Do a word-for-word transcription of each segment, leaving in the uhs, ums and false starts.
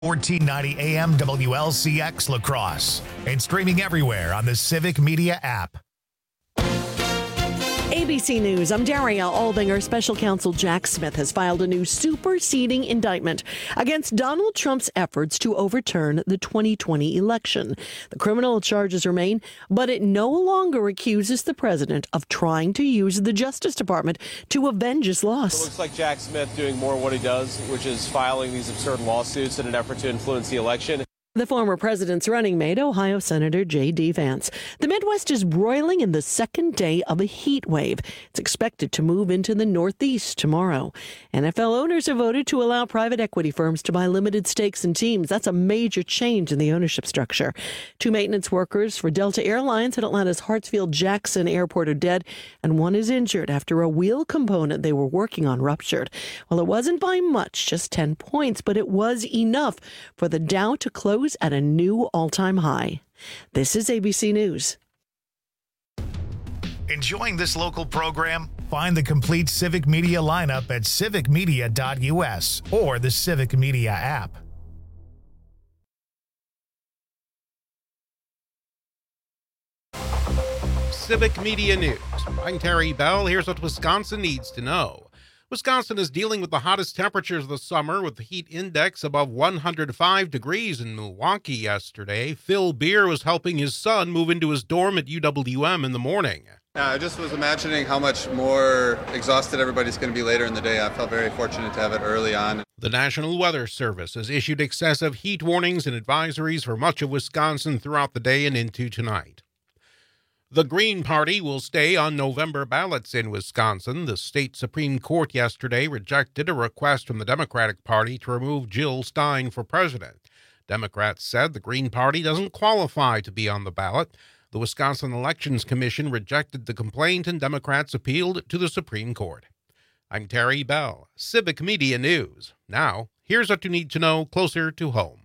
fourteen ninety A M W L C X La Crosse and streaming everywhere on the Civic Media app. A B C News, I'm Daria Aldinger. Special counsel Jack Smith has filed a new superseding indictment against Donald Trump's efforts to overturn the twenty twenty election. The criminal charges remain, but it no longer accuses the president of trying to use the Justice Department to avenge his loss. It looks like Jack Smith doing more what he does, which is filing these absurd lawsuits in an effort to influence the election. The former president's running mate, Ohio Senator J D. Vance. The Midwest is broiling in the second day of a heat wave. It's expected to move into the Northeast tomorrow. N F L owners have voted to allow private equity firms to buy limited stakes in teams. That's a major change in the ownership structure. Two maintenance workers for Delta Airlines at Atlanta's Hartsfield-Jackson Airport are dead, and one is injured after a wheel component they were working on ruptured. Well, it wasn't by much, just ten points, but it was enough for the Dow to close at a new all-time high. This is A B C News. Enjoying this local program? Find the complete Civic Media lineup at civic media dot U S or the Civic Media app. Civic Media News. I'm Terry Bell. Here's what Wisconsin needs to know. Wisconsin is dealing with the hottest temperatures of the summer, with the heat index above one hundred five degrees in Milwaukee yesterday. Phil Beer was helping his son move into his dorm at U W M in the morning. Yeah, I just was imagining how much more exhausted everybody's going to be later in the day. I felt very fortunate to have it early on. The National Weather Service has issued excessive heat warnings and advisories for much of Wisconsin throughout the day and into tonight. The Green Party will stay on November ballots in Wisconsin. The state Supreme Court yesterday rejected a request from the Democratic Party to remove Jill Stein for president. Democrats said the Green Party doesn't qualify to be on the ballot. The Wisconsin Elections Commission rejected the complaint, and Democrats appealed to the Supreme Court. I'm Terry Bell, Civic Media News. Now, here's what you need to know closer to home.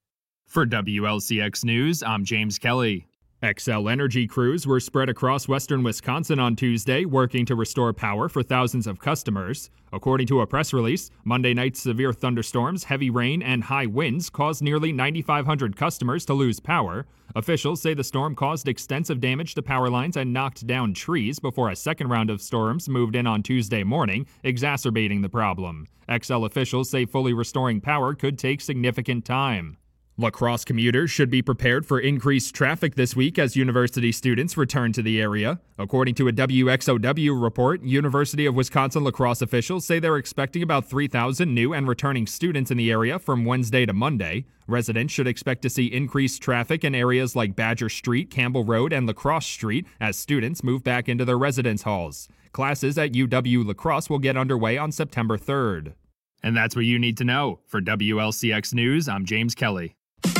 For W L C X News, I'm James Kelly. Xcel Energy crews were spread across western Wisconsin on Tuesday, working to restore power for thousands of customers. According to a press release, Monday night's severe thunderstorms, heavy rain, and high winds caused nearly nine thousand five hundred customers to lose power. Officials say the storm caused extensive damage to power lines and knocked down trees before a second round of storms moved in on Tuesday morning, exacerbating the problem. Xcel officials say fully restoring power could take significant time. La Crosse commuters should be prepared for increased traffic this week as university students return to the area. According to a W X O W report, University of Wisconsin La Crosse officials say they're expecting about three thousand new and returning students in the area from Wednesday to Monday. Residents should expect to see increased traffic in areas like Badger Street, Campbell Road, and La Crosse Street as students move back into their residence halls. Classes at U W La Crosse will get underway on September third. And that's what you need to know. For W L C X News, I'm James Kelly.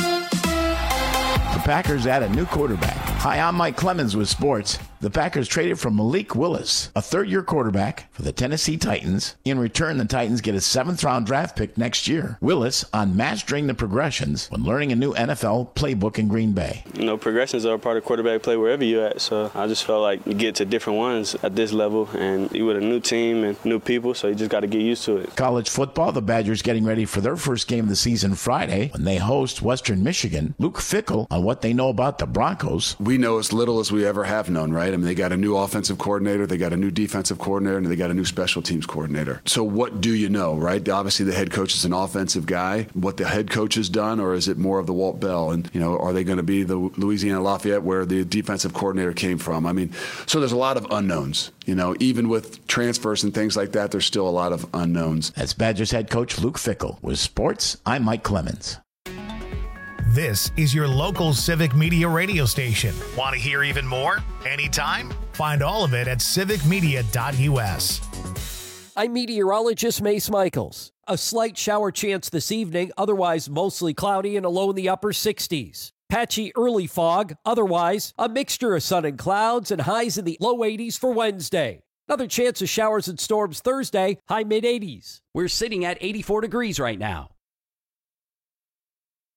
The Packers add a new quarterback. Hi, I'm Mike Clemens with sports. The Packers traded for Malik Willis, a third-year quarterback for the Tennessee Titans. In return, the Titans get a seventh-round draft pick next year. Willis on mastering the progressions when learning a new N F L playbook in Green Bay. You know, progressions are a part of quarterback play wherever you're at, so I just felt like you get to different ones at this level, and you with a new team and new people, so you just got to get used to it. College football, the Badgers getting ready for their first game of the season Friday when they host Western Michigan. Luke Fickell on what they know about the Broncos. We know as little as we ever have known, right? I mean, they got a new offensive coordinator, they got a new defensive coordinator, and they got a new special teams coordinator. So what do you know, right? Obviously, the head coach is an offensive guy. What the head coach has done, or is it more of the Walt Bell? And, you know, are they going to be the Louisiana Lafayette where the defensive coordinator came from? I mean, so there's a lot of unknowns. You know, even with transfers and things like that, there's still a lot of unknowns. That's Badgers head coach Luke Fickell. With sports, I'm Mike Clemens. This is your local Civic Media radio station. Want to hear even more? Anytime? Find all of it at civic media dot U S. I'm meteorologist Mace Michaels. A slight shower chance this evening, otherwise mostly cloudy and a low in the upper sixties. Patchy early fog, otherwise a mixture of sun and clouds and highs in the low eighties for Wednesday. Another chance of showers and storms Thursday, high mid eighties. We're sitting at eighty-four degrees right now.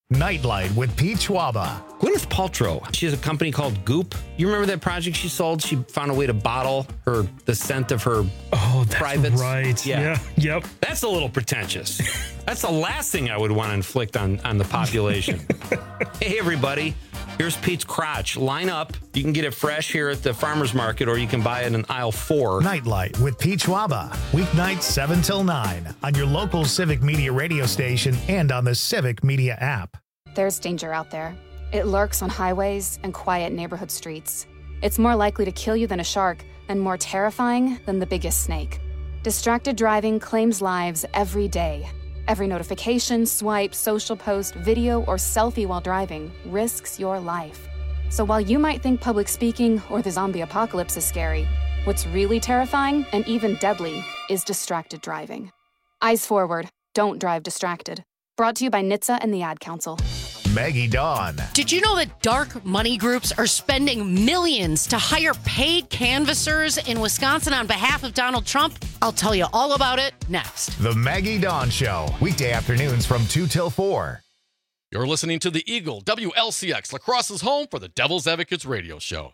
Nightlight with Pete Schwaba. Gwyneth Paltrow, she has a company called Goop. You remember that project she sold? She found a way to bottle her the scent of her oh, that's privates. Right. Yeah. yeah. Yep. That's a little pretentious. That's the last thing I would want to inflict on, on the population. Hey, everybody. Here's Pete's crotch. Line up. You can get it fresh here at the farmer's market, or you can buy it in aisle four. Nightlight with Pete Schwaba. Weeknights seven till nine on your local Civic Media radio station and on the Civic Media app. There's danger out there. It lurks on highways and quiet neighborhood streets. It's more likely to kill you than a shark and more terrifying than the biggest snake. Distracted driving claims lives every day. Every notification, swipe, social post, video, or selfie while driving risks your life. So while you might think public speaking or the zombie apocalypse is scary, what's really terrifying and even deadly is distracted driving. Eyes forward. Don't drive distracted. Brought to you by N H T S A and the Ad Council. Maggie Dawn. Did you know that dark money groups are spending millions to hire paid canvassers in Wisconsin on behalf of Donald Trump? I'll tell you all about it next. The Maggie Dawn Show. Weekday afternoons from two till four. You're listening to the Eagle W L C X, La Crosse's home for the Devil's Advocates radio show.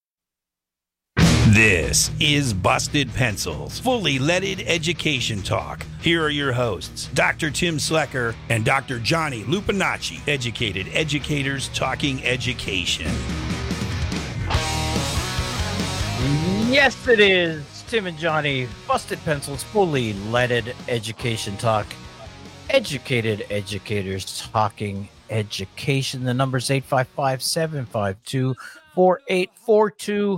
This is Busted Pencils, fully leaded education talk. Here are your hosts, Doctor Tim Slecker and Doctor Johnny Lupinacci, educated educators talking education. Yes, it is. Tim and Johnny, Busted Pencils, fully leaded education talk. Educated educators talking education. The number's eight five five, seven five two, four eight four two.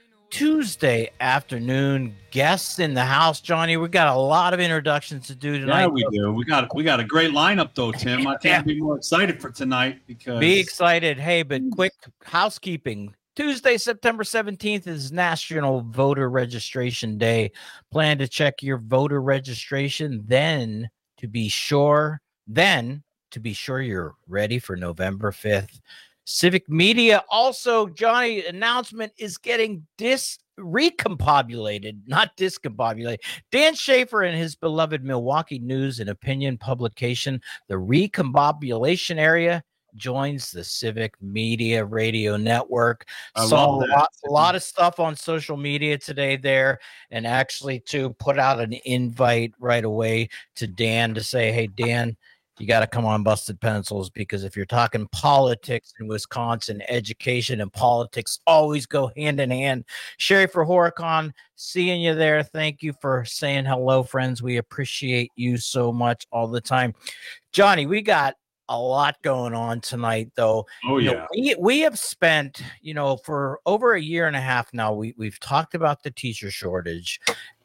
Tuesday afternoon, guests in the house. Johnny, we got a lot of introductions to do tonight. Yeah, we do. We got we got a great lineup though, Tim. I can't be more excited for tonight because be excited. Hey, but quick housekeeping. Tuesday, September seventeenth is National Voter Registration Day. Plan to check your voter registration then to be sure, then to be sure you're ready for November fifth. Civic Media also, Johnny, announcement is getting dis recombobulated, not discombobulated. Dan Schaefer and his beloved Milwaukee News and Opinion publication, The Recombobulation Area, joins the Civic Media Radio Network. I Saw love a that. lot, a lot of stuff on social media today there, and actually to put out an invite right away to Dan to say, hey, Dan, you got to come on Busted Pencils, because if you're talking politics in Wisconsin, education and politics always go hand in hand. Sherry for Horicon, seeing you there. Thank you for saying hello, friends. We appreciate you so much all the time. Johnny, we got a lot going on tonight, though. Oh, You yeah. know, we, we have spent, you know, for over a year and a half now, we, we've talked about the teacher shortage,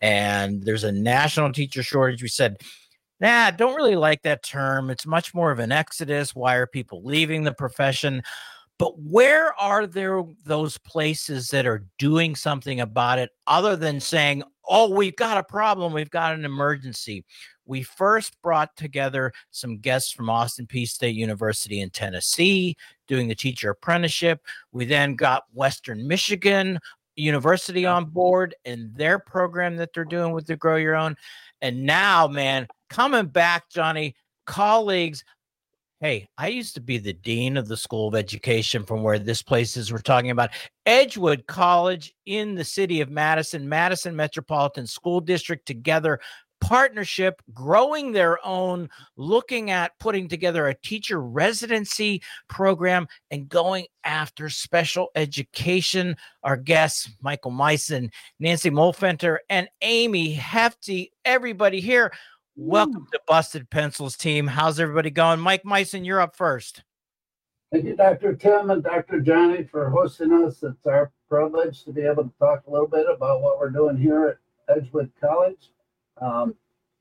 and there's a national teacher shortage. We said, nah, don't really like that term. It's much more of an exodus. Why are people leaving the profession? But where are there those places that are doing something about it other than saying, oh, we've got a problem, we've got an emergency? We first brought together some guests from Austin Peay State University in Tennessee doing the teacher apprenticeship. We then got Western Michigan University on board and their program that they're doing with the Grow Your Own. And now, man, coming back, Johnny, colleagues. Hey, I used to be the dean of the School of Education from where this place is. We're talking about Edgewood College in the city of Madison, Madison Metropolitan School District together. Partnership, growing their own, looking at putting together a teacher residency program and going after special education. Our guests, Michael Meisen, Nancy Molfenter, and Amy Hefty, everybody here. Welcome to Busted Pencils team. How's everybody going? Mike Meisen, you're up first. Thank you, Doctor Tim and Doctor Johnny, for hosting us. It's our privilege to be able to talk a little bit about what we're doing here at Edgewood College. Um,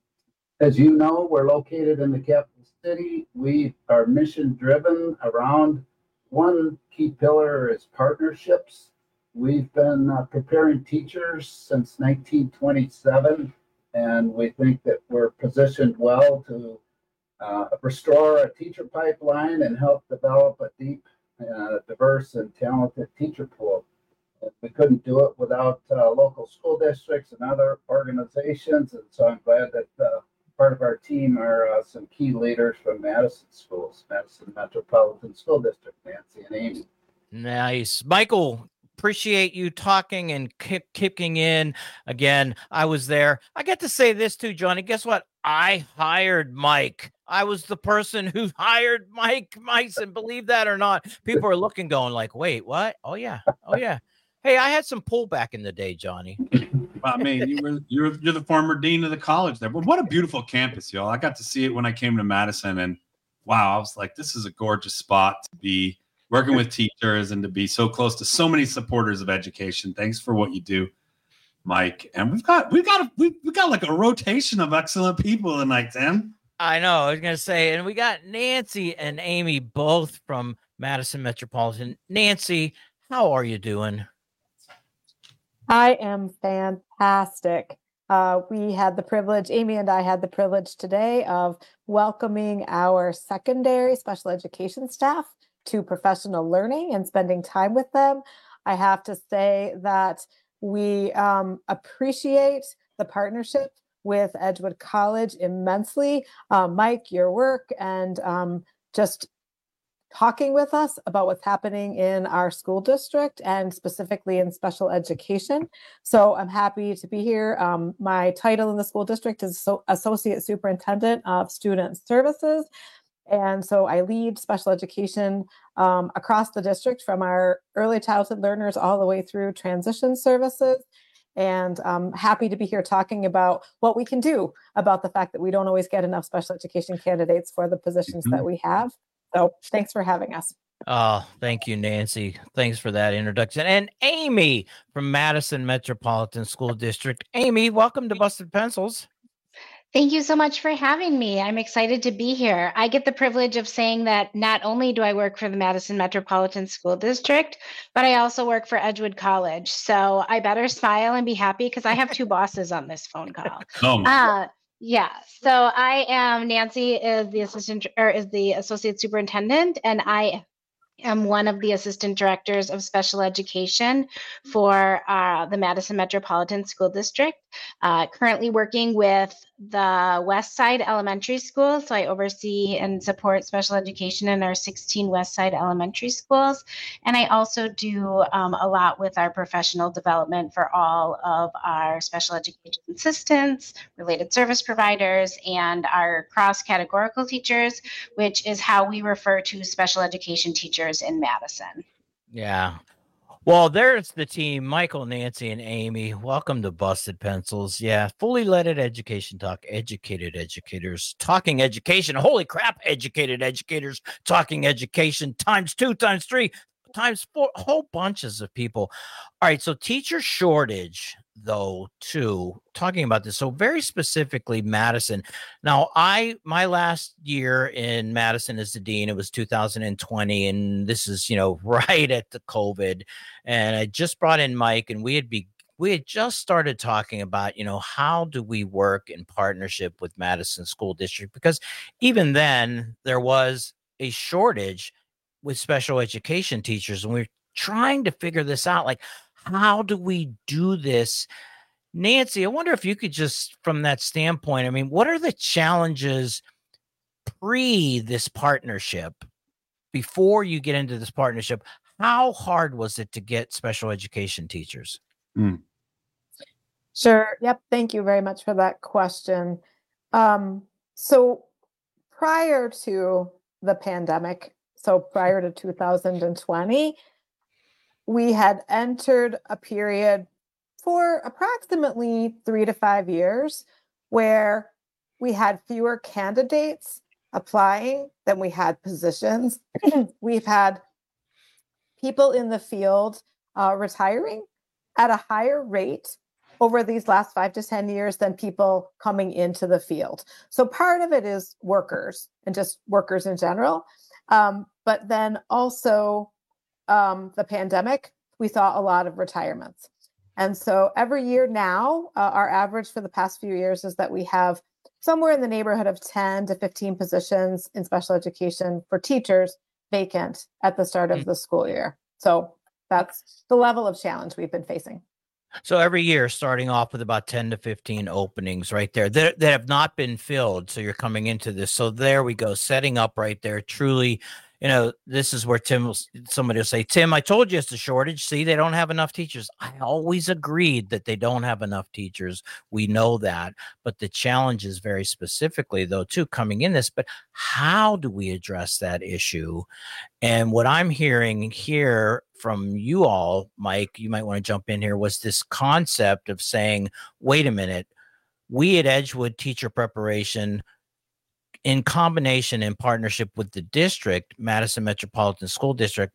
as you know, we're located in the capital city. We are mission driven around one key pillar is partnerships. We've been uh, preparing teachers since nineteen twenty-seven, and we think that we're positioned well to uh, restore a teacher pipeline and help develop a deep, uh, diverse, and talented teacher pool. We couldn't do it without uh, local school districts and other organizations, and so I'm glad that uh, part of our team are uh, some key leaders from Madison schools, Madison Metropolitan School District, Nancy and Amy. Nice. Michael, appreciate you talking and keep kicking in. Again, I was there. I get to say this too, Johnny. Guess what? I hired Mike. I was the person who hired Mike Meisen. Believe that or not. People are looking, going like, wait, what? Oh, yeah. Oh, yeah. Hey, I had some pull back in the day, Johnny. I mean, you were, you're, you're the former dean of the college there. But what a beautiful campus, y'all. I got to see it when I came to Madison. And, wow, I was like, this is a gorgeous spot to be working with teachers and to be so close to so many supporters of education. Thanks for what you do, Mike. And we've got we've got a, we've, we've got like a rotation of excellent people tonight, Tim. I know. I was gonna say, and we got Nancy and Amy both from Madison Metropolitan. Nancy, how are you doing? I am fantastic. Uh, we had the privilege, Amy and I had the privilege today of welcoming our secondary special education staff to professional learning and spending time with them. I have to say that we um, appreciate the partnership with Edgewood College immensely. Uh, Mike, your work and um, just talking with us about what's happening in our school district and specifically in special education. So I'm happy to be here. Um, my title in the school district is so Associate Superintendent of Student Services. And so I lead special education um, across the district from our early childhood learners all the way through transition services. And I'm happy to be here talking about what we can do about the fact that we don't always get enough special education candidates for the positions mm-hmm. that we have. So thanks for having us. Oh, thank you, Nancy. Thanks for that introduction. And Amy from Madison Metropolitan School District. Amy, welcome to Busted Pencils. Thank you so much for having me. I'm excited to be here. I get the privilege of saying that not only do I work for the Madison Metropolitan School District, but I also work for Edgewood College. So I better smile and be happy because I have two bosses on this phone call. Oh my uh, yeah. So I am Nancy is the assistant or is the associate superintendent, and I am one of the assistant directors of special education for uh, the Madison Metropolitan School District. Uh, currently working with the West Side Elementary School. So I oversee and support special education in our sixteen West Side elementary schools. And I also do um, a lot with our professional development for all of our special education assistants, related service providers, and our cross-categorical teachers, which is how we refer to special education teachers in Madison. Yeah. Well, there's the team, Michael, Nancy, and Amy. Welcome to Busted Pencils. Yeah, fully leaded education talk, educated educators talking education. Holy crap, educated educators talking education times two, times three, times four, whole bunches of people. All right, so teacher shortage, though, too, talking about this. So very specifically, Madison. Now, I my last year in Madison as the dean, it was two thousand twenty, and this is, you know, right at the COVID. And I just brought in Mike, and we had be we had just started talking about, you know, how do we work in partnership with Madison School District? Because even then, there was a shortage with special education teachers, and we we're trying to figure this out. Like, how do we do this? Nancy, I wonder if you could just, from that standpoint, I mean, what are the challenges pre this partnership, before you get into this partnership? How hard was it to get special education teachers? Mm. Sure. Yep. Thank you very much for that question. Um, so prior to the pandemic, so prior to two thousand twenty, we had entered a period for approximately three to five years where we had fewer candidates applying than we had positions. We've had people in the field uh, retiring at a higher rate over these last five to ten years than people coming into the field. So part of it is workers and just workers in general. Um, but then also um, the pandemic, we saw a lot of retirements. And so every year now, uh, our average for the past few years is that we have somewhere in the neighborhood of ten to fifteen positions in special education for teachers vacant at the start of the school year. So that's the level of challenge we've been facing. So every year, starting off with about ten to fifteen openings right there that, that have not been filled. So you're coming into this. So there we go, setting up right there. Truly, you know, this is where Tim, will, somebody will say, Tim, I told you it's a shortage. See, they don't have enough teachers. I always agreed that they don't have enough teachers. We know that. But the challenge is very specifically, though, too, coming in this. But how do we address that issue? And what I'm hearing here from you all, Mike, you might want to jump in here, was this concept of saying, wait a minute, we at Edgewood Teacher Preparation, in combination, in partnership with the district, Madison Metropolitan School District,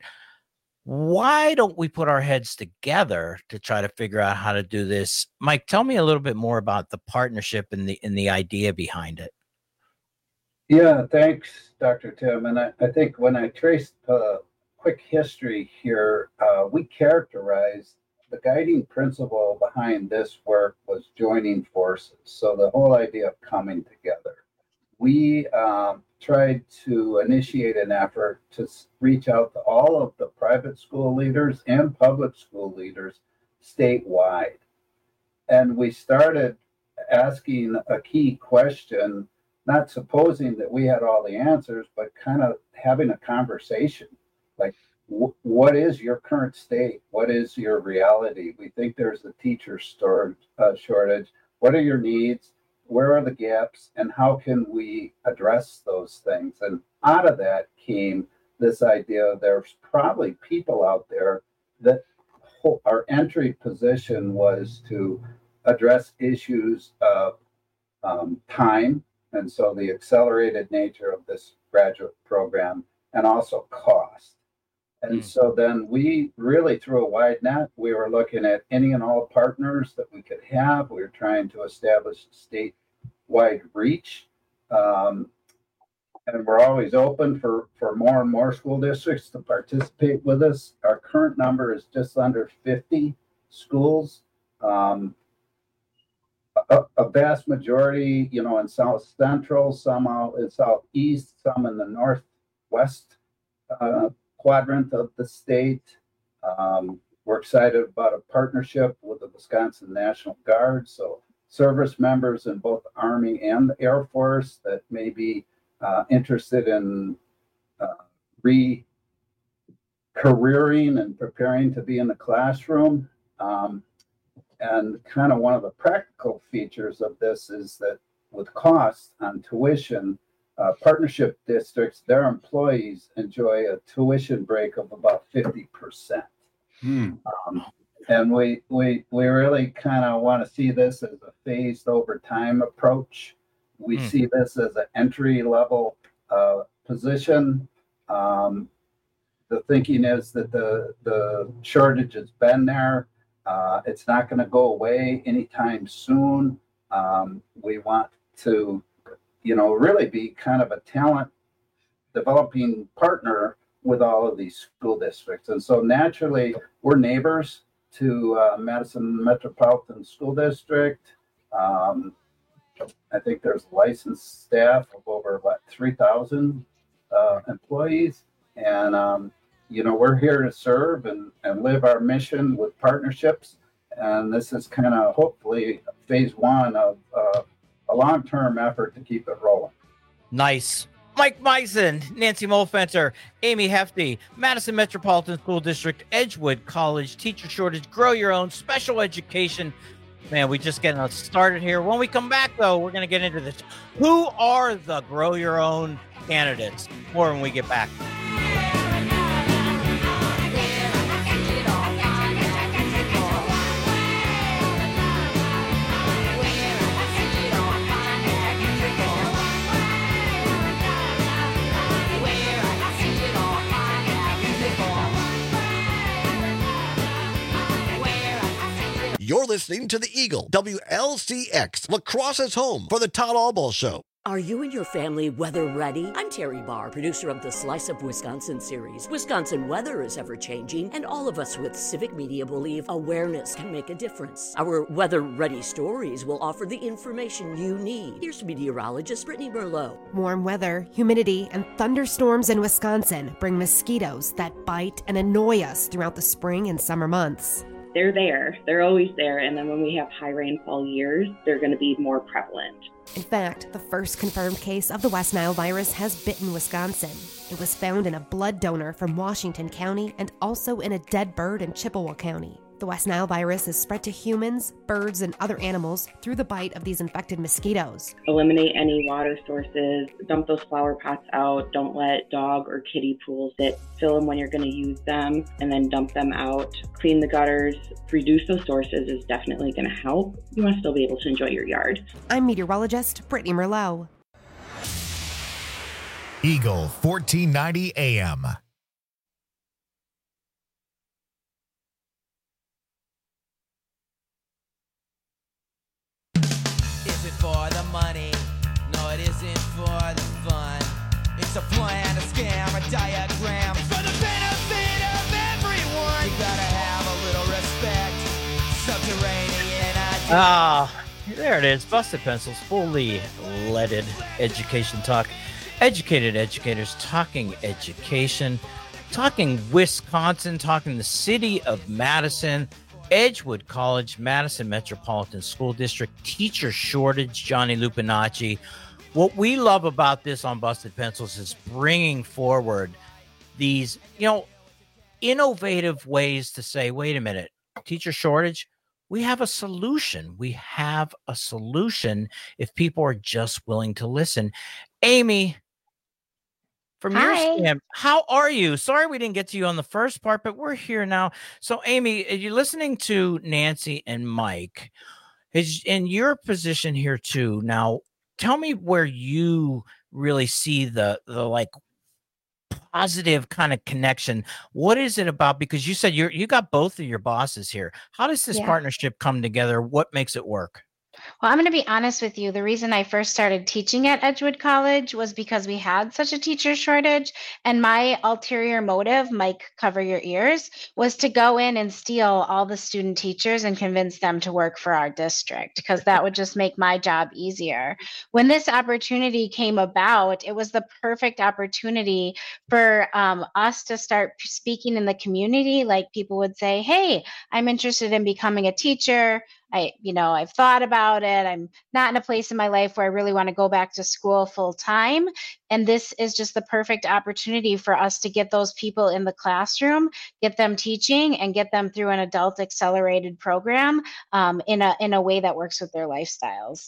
why don't we put our heads together to try to figure out how to do this? Mike, tell me a little bit more about the partnership and the and the idea behind it. Yeah, thanks, Doctor Tim. And I, I think when I traced a quick history here, uh, we characterized the guiding principle behind this work was joining forces. So the whole idea of coming together. We um, tried to initiate an effort to reach out to all of the private school leaders and public school leaders statewide. And we started asking a key question, not supposing that we had all the answers, but kind of having a conversation. Like, w- what is your current state? What is your reality? We think there's a teacher storage, uh, shortage. What are your needs? Where are the gaps? And how can we address those things? And out of that came this idea there's probably people out there that our entry position was to address issues of um, time, and so the accelerated nature of this graduate program, and also cost. And mm. so then we really threw a wide net. We were looking at any and all partners that we could have. We were trying to establish statewide reach. Um, and we're always open for, for more and more school districts to participate with us. Our current number is just under fifty schools. Um, a, a vast majority, you know, in South Central, some out in Southeast, some in the Northwest uh, quadrant of the state. Um, we're excited about a partnership with the Wisconsin National Guard. So service members in both the Army and the Air Force that may be uh, interested in uh, re-careering and preparing to be in the classroom. Um, and kind of one of the practical features of this is that with costs on tuition, Uh, partnership districts, their employees enjoy a tuition break of about fifty percent. Hmm. Um, and we we we really kind of want to see this as a phased over time approach. We hmm. see this as an entry level uh, position. Um, the thinking is that the the shortage has been there. Uh, it's not going to go away anytime soon. Um, we want to, you know, really be kind of a talent developing partner with all of these school districts. And so naturally, we're neighbors to uh, Madison Metropolitan School District. Um, I think there's licensed staff of over, what, three thousand uh, employees. And, um, you know, we're here to serve and, and live our mission with partnerships. And this is kind of hopefully phase one of uh, a long-term effort to keep it rolling. Nice. Mike Meisen, Nancy Molfenter, Amy Hefty, Madison Metropolitan School District, Edgewood College, teacher shortage, grow your own, special education. Man, we just getting us started here. When we come back, though, we're going to get into this. Who are the grow your own candidates? More when we get back. You're listening to The Eagle, W L C X, La Crosse's home for the Todd Albaugh Show. Are you and your family weather ready? I'm Terry Barr, producer of the Slice of Wisconsin series. Wisconsin weather is ever-changing, and all of us with Civic Media believe awareness can make a difference. Our weather-ready stories will offer the information you need. Here's meteorologist Brittany Merlot. Warm weather, humidity, and thunderstorms in Wisconsin bring mosquitoes that bite and annoy us throughout the spring and summer months. they're there. They're always there. And then when we have high rainfall years, they're going to be more prevalent. In fact, the first confirmed case of the West Nile virus has bitten Wisconsin. It was found in a blood donor from Washington County and also in a dead bird in Chippewa County. The West Nile virus is spread to humans, birds, and other animals through the bite of these infected mosquitoes. Eliminate any water sources, dump those flower pots out, don't let dog or kiddie pools sit, fill them when you're going to use them, and then dump them out. Clean the gutters, reduce those sources is definitely going to help. You want to still be able to enjoy your yard. I'm meteorologist Brittany Merlot. Eagle fourteen ninety A M. Is it for the money? No, it isn't for the fun. It's a plan, a scam, a diagram. It's for the benefit of everyone. You gotta have a little respect. Subterranean ideas. Ah, there it is. Busted Pencils, fully leaded education talk. Educated educators talking education, talking Wisconsin, talking the city of Madison, Edgewood College, Madison Metropolitan School District, teacher shortage, Johnny Lupinacci. What we love about this on Busted Pencils is bringing forward these, you know, innovative ways to say, wait a minute, teacher shortage, we have a solution. We have a solution if people are just willing to listen. Amy, from your Hi. stand, how are you? Sorry we didn't get to you on the first part, but we're here now. So, Amy, are you listening to Nancy and Mike? Is in your position here too. Now, tell me where you really see the the like positive kind of connection. What is it about? Because you said you you got both of your bosses here. How does this Yeah. partnership come together? What makes it work? Well, I'm going to be honest with you. The reason I first started teaching at Edgewood College was because we had such a teacher shortage. And my ulterior motive, Mike, cover your ears, was to go in and steal all the student teachers and convince them to work for our district, because that would just make my job easier. When this opportunity came about, it was the perfect opportunity for um, us to start p- speaking in the community. Like people would say, hey, I'm interested in becoming a teacher. I, you know, I've thought about it. I'm not in a place in my life where I really want to go back to school full time. And this is just the perfect opportunity for us to get those people in the classroom, get them teaching, and get them through an adult accelerated program um, in a in a way that works with their lifestyles.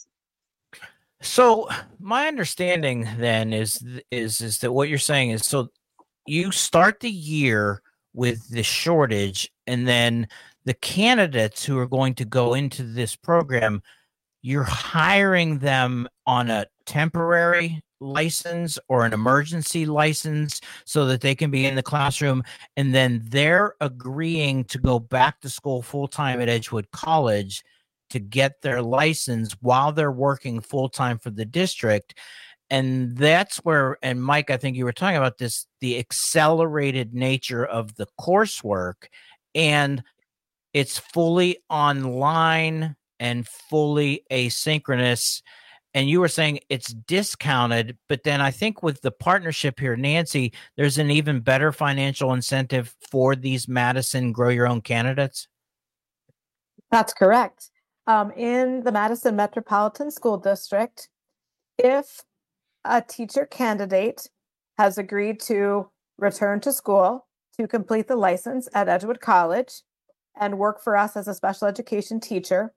So my understanding then is is is that what you're saying is, so you start the year with the shortage, and then the candidates who are going to go into this program, you're hiring them on a temporary license or an emergency license so that they can be in the classroom, and then they're agreeing to go back to school full-time at Edgewood College to get their license while they're working full-time for the district. And that's where, and Mike, I think you were talking about this, the accelerated nature of the coursework, and it's fully online and fully asynchronous. And you were saying it's discounted, but then I think with the partnership here, Nancy, there's an even better financial incentive for these Madison Grow Your Own candidates. That's correct. Um, in the Madison Metropolitan School District, if a teacher candidate has agreed to return to school to complete the license at Edgewood College and work for us as a special education teacher,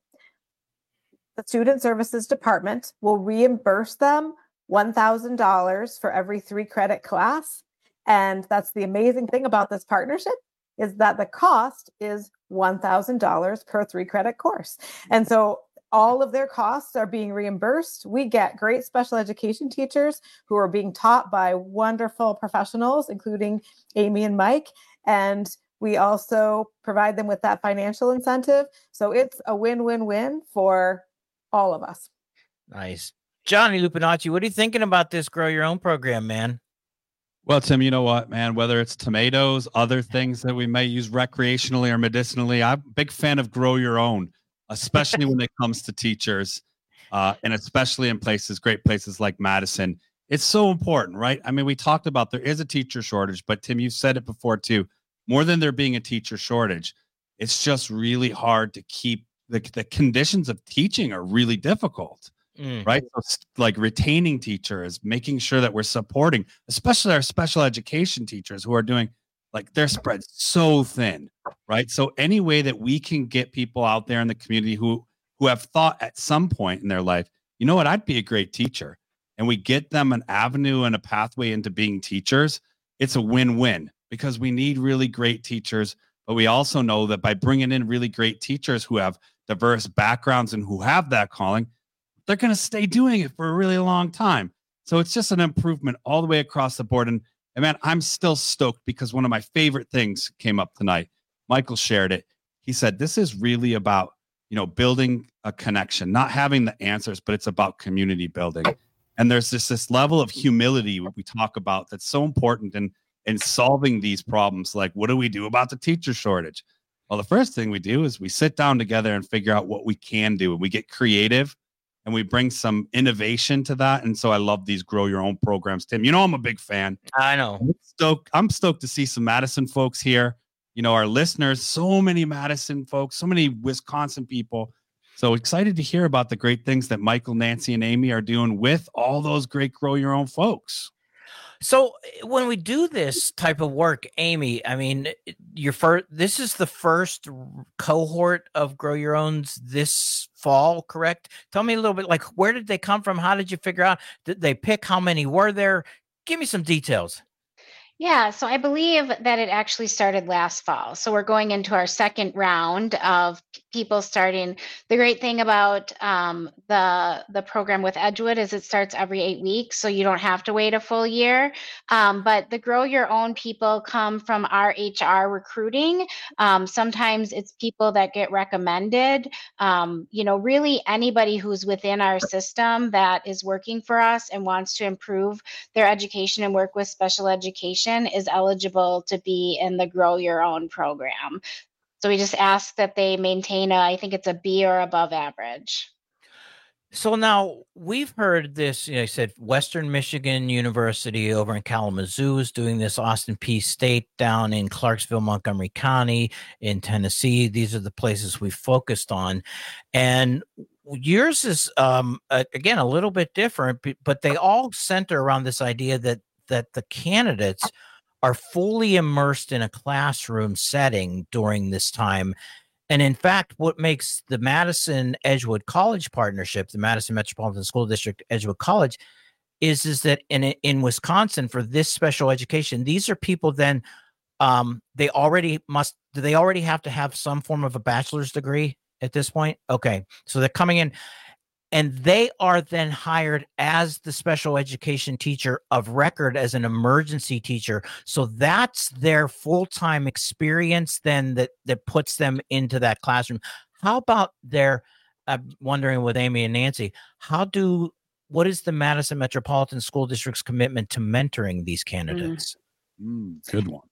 the Student Services Department will reimburse them one thousand dollars for every three credit class. And that's the amazing thing about this partnership, is that the cost is one thousand dollars per three credit course. And so all of their costs are being reimbursed. We get great special education teachers who are being taught by wonderful professionals, including Amy and Mike. And we also provide them with that financial incentive. So it's a win-win-win for all of us. Nice. Johnny Lupinacci, what are you thinking about this Grow Your Own program, man? Well, Tim, you know what, man, whether it's tomatoes, other things that we may use recreationally or medicinally, I'm a big fan of Grow Your Own, especially when it comes to teachers, uh, and especially in places, great places like Madison. It's so important, right? I mean, we talked about there is a teacher shortage, but Tim, you said it before too, more than there being a teacher shortage, it's just really hard to keep the, the conditions of teaching are really difficult. Mm. Right. So, like retaining teachers, making sure that we're supporting, especially our special education teachers who are doing like they're spread so thin. Right. So any way that we can get people out there in the community who who have thought at some point in their life, you know what, I'd be a great teacher, and we get them an avenue and a pathway into being teachers, it's a win-win because we need really great teachers. But we also know that by bringing in really great teachers who have diverse backgrounds and who have that calling, they're going to stay doing it for a really long time. So it's just an improvement all the way across the board. And, and man, I'm still stoked because one of my favorite things came up tonight. Michael shared it. He said, this is really about, you know, building a connection, not having the answers, but it's about community building. And there's this, this level of humility we talk about that's so important in, in solving these problems. Like, what do we do about the teacher shortage? Well, the first thing we do is we sit down together and figure out what we can do. And we get creative and we bring some innovation to that. And so I love these grow your own programs, Tim. You know, I'm a big fan. I know. I'm stoked, I'm stoked to see some Madison folks here. You know, our listeners, so many Madison folks, so many Wisconsin people. So excited to hear about the great things that Michael, Nancy, and Amy are doing with all those great grow your own folks. So when we do this type of work, Amy, I mean, your first, this is the first cohort of Grow Your Owns this fall, correct? Tell me a little bit, like, where did they come from? How did you figure out? Did they pick? How many were there? Give me some details. Yeah, so I believe that it actually started last fall. So we're going into our second round of people starting. The great thing about um, the the program with Edgewood is it starts every eight weeks, so you don't have to wait a full year. Um, but the Grow Your Own people come from our H R recruiting. Um, sometimes it's people that get recommended. Um, you know, really anybody who's within our system that is working for us and wants to improve their education and work with special education is eligible to be in the Grow Your Own program. So we just ask that they maintain a, I think it's a B or above average. So now we've heard this, you know, I said Western Michigan University over in Kalamazoo is doing this, Austin Peay State down in Clarksville, Montgomery County in Tennessee. These are the places we focused on. And yours is, um, again, a little bit different, but they all center around this idea that that the candidates are fully immersed in a classroom setting during this time. And in fact, what makes the Madison Edgewood College partnership, the Madison Metropolitan School District Edgewood College, is, is that in in Wisconsin for this special education, these are people then, um, they already must, do they already have to have some form of a bachelor's degree at this point? Okay, so they're coming in. And they are then hired as the special education teacher of record, as an emergency teacher. So that's their full-time experience then that, that puts them into that classroom. How about their, I'm wondering with Amy and Nancy, how do, what is the Madison Metropolitan School District's commitment to mentoring these candidates? Mm, good one.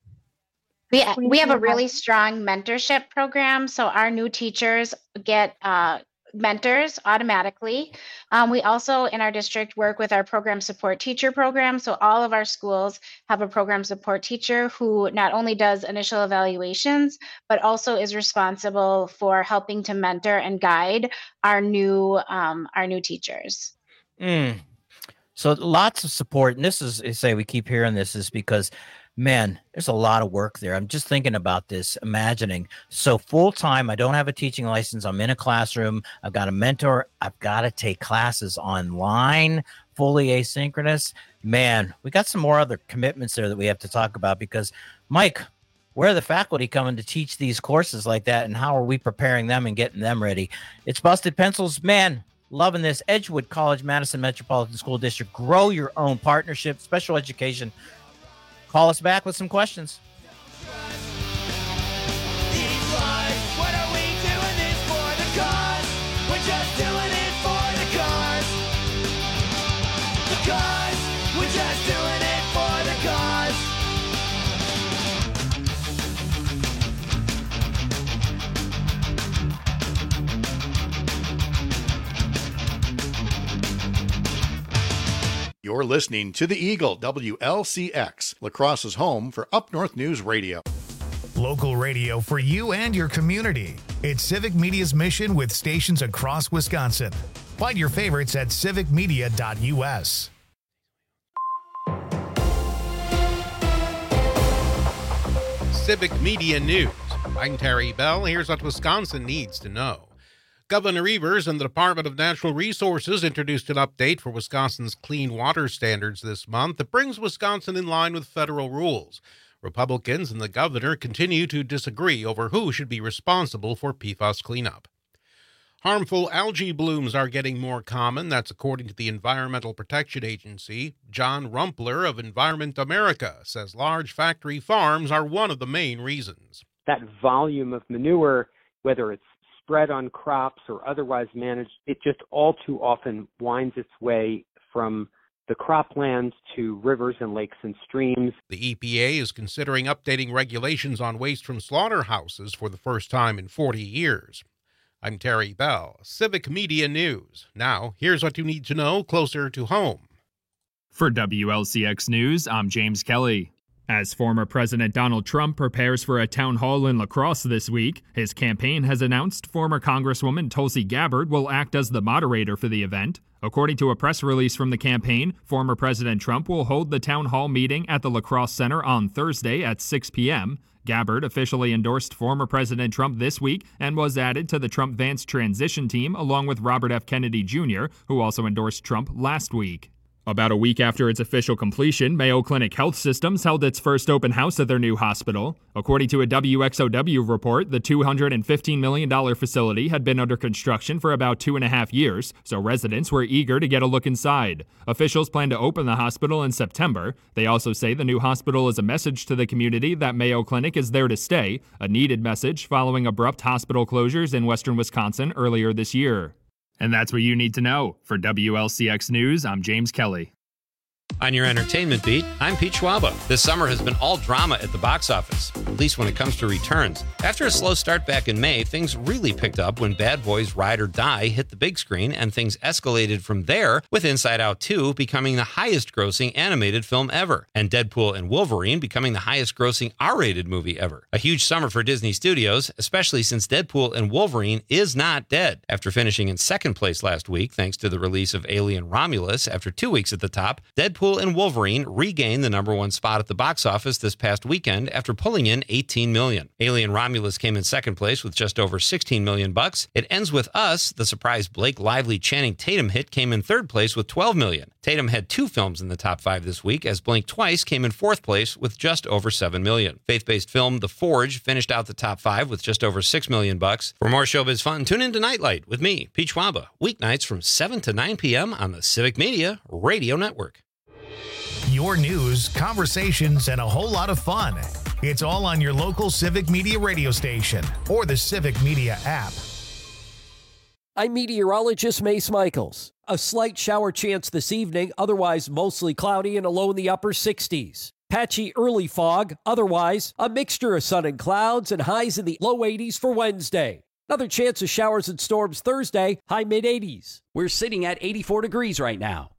We, we have a really strong mentorship program. So our new teachers get uh, mentors automatically. Um, we also in our district work with our program support teacher program. So all of our schools have a program support teacher who not only does initial evaluations, but also is responsible for helping to mentor and guide our new um, our new teachers. Mm. So lots of support. And this is, I say we keep hearing this is because, man, there's a lot of work there. I'm just thinking about this, imagining. So full time, I don't have a teaching license. I'm in a classroom. I've got a mentor. I've got to take classes online, fully asynchronous. Man, we got some more other commitments there that we have to talk about because, Mike, where are the faculty coming to teach these courses like that? And how are we preparing them and getting them ready? It's Busted Pencils. Man, loving this. Edgewood College, Madison Metropolitan School District. Grow Your Own partnership, special education. Call us back with some questions. What are we doing this for? The cause. We're just doing it for the cause. The cause. We're just doing it for the cause. You're listening to The Eagle, W L C X, La Crosse's home for Up North News Radio. Local radio for you and your community. It's Civic Media's mission with stations across Wisconsin. Find your favorites at civic media dot u s. Civic Media News. I'm Terry Bell. Here's what Wisconsin needs to know. Governor Evers and the Department of Natural Resources introduced an update for Wisconsin's clean water standards this month that brings Wisconsin in line with federal rules. Republicans and the governor continue to disagree over who should be responsible for P FAS cleanup. Harmful algae blooms are getting more common. That's according to the Environmental Protection Agency. John Rumpler of Environment America says large factory farms are one of the main reasons. That volume of manure, whether it's spread on crops or otherwise managed, it just all too often winds its way from the croplands to rivers and lakes and streams. The E P A is considering updating regulations on waste from slaughterhouses for the first time in forty years. I'm Terry Bell, Civic Media News. Now, here's what you need to know closer to home. For W L C X News, I'm James Kelly. As former President Donald Trump prepares for a town hall in La Crosse this week, his campaign has announced former Congresswoman Tulsi Gabbard will act as the moderator for the event. According to a press release from the campaign, former President Trump will hold the town hall meeting at the La Crosse Center on Thursday at six p.m. Gabbard officially endorsed former President Trump this week and was added to the Trump-Vance transition team along with Robert F. Kennedy Junior, who also endorsed Trump last week. About a week after its official completion, Mayo Clinic Health Systems held its first open house at their new hospital. According to a W X O W report, the two hundred fifteen million dollars facility had been under construction for about two and a half years, so residents were eager to get a look inside. Officials plan to open the hospital in September. They also say the new hospital is a message to the community that Mayo Clinic is there to stay, a needed message following abrupt hospital closures in western Wisconsin earlier this year. And that's what you need to know. For W L C X News, I'm James Kelly. On your entertainment beat, I'm Pete Schwaba. This summer has been all drama at the box office, at least when it comes to returns. After a slow start back in May, things really picked up when Bad Boys Ride or Die hit the big screen, and things escalated from there, with Inside Out two becoming the highest-grossing animated film ever, and Deadpool and Wolverine becoming the highest-grossing R-rated movie ever. A huge summer for Disney Studios, especially since Deadpool and Wolverine is not dead. After finishing in second place last week, thanks to the release of Alien Romulus after two weeks at the top, Deadpool and Wolverine regained the number one spot at the box office this past weekend after pulling in eighteen million dollars. Alien Romulus came in second place with just over sixteen million bucks. It Ends With Us, the surprise Blake Lively Channing Tatum hit, came in third place with twelve million dollars. Tatum had two films in the top five this week, as Blink Twice came in fourth place with just over seven million dollars. Faith-based film The Forge finished out the top five with just over six million bucks. For more showbiz fun, tune in to Nightlight with me, Pete Schwaba, weeknights from seven to nine p.m. on the Civic Media Radio Network. Your news, conversations, and a whole lot of fun. It's all on your local Civic Media radio station or the Civic Media app. I'm meteorologist Mace Michaels. A slight shower chance this evening, otherwise mostly cloudy and a low in the upper sixties. Patchy early fog, otherwise a mixture of sun and clouds, and highs in the low eighties for Wednesday. Another chance of showers and storms Thursday, high mid eighties. We're sitting at eighty-four degrees right now.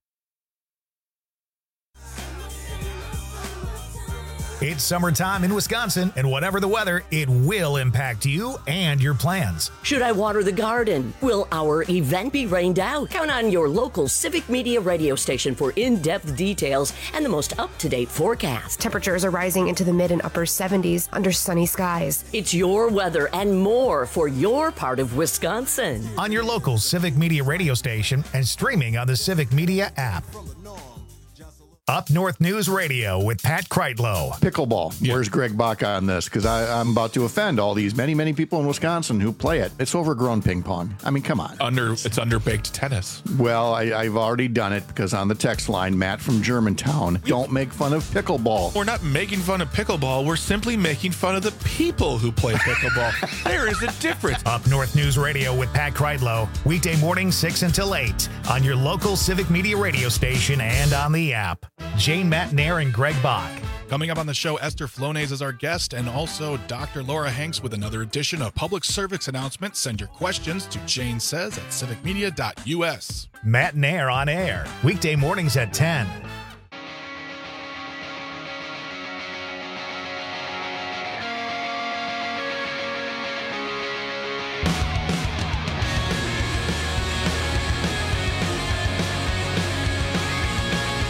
It's summertime in Wisconsin, and whatever the weather, it will impact you and your plans. Should I water the garden? Will our event be rained out? Count on your local Civic Media radio station for in-depth details and the most up-to-date forecast. Temperatures are rising into the mid and upper seventies under sunny skies. It's your weather and more for your part of Wisconsin. On your local Civic Media radio station and streaming on the Civic Media app. Up North News Radio with Pat Kreitlow. Pickleball. Yeah. Where's Greg Bach on this? Because I'm about to offend all these many, many people in Wisconsin who play it. It's overgrown ping pong. I mean, come on. Under It's underbaked tennis. Well, I, I've already done it because on the text line, Matt from Germantown, don't make fun of pickleball. We're not making fun of pickleball. We're simply making fun of the people who play pickleball. There is a difference. Up North News Radio with Pat Kreitlow. Weekday morning, six until eight on your local Civic Media radio station and on the app. Jane Matnair and Greg Bach. Coming up on the show, Esther Flonase is our guest, and also Doctor Laura Hanks with another edition of Public Service Announcement. Send your questions to Jane Says at civic media dot u s. Matnair on air, weekday mornings at ten.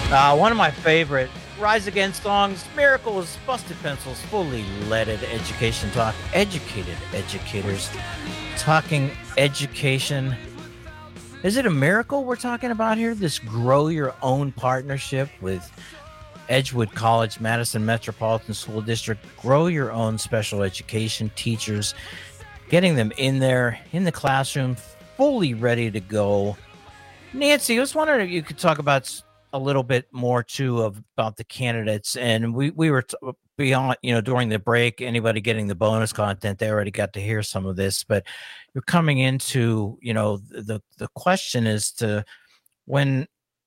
Uh, one of my favorite Rise Against songs, Miracles, Busted Pencils, Fully Leaded Education Talk, educated educators talking education. Is it a miracle we're talking about here? This grow your own partnership with Edgewood College, Madison Metropolitan School District, grow your own special education teachers, getting them in there in the classroom, fully ready to go. Nancy, I was wondering if you could talk about a little bit more too of about the candidates. And we, we were t- beyond, you know, during the break, anybody getting the bonus content, they already got to hear some of this, but you're coming into, you know, the, the question is to when,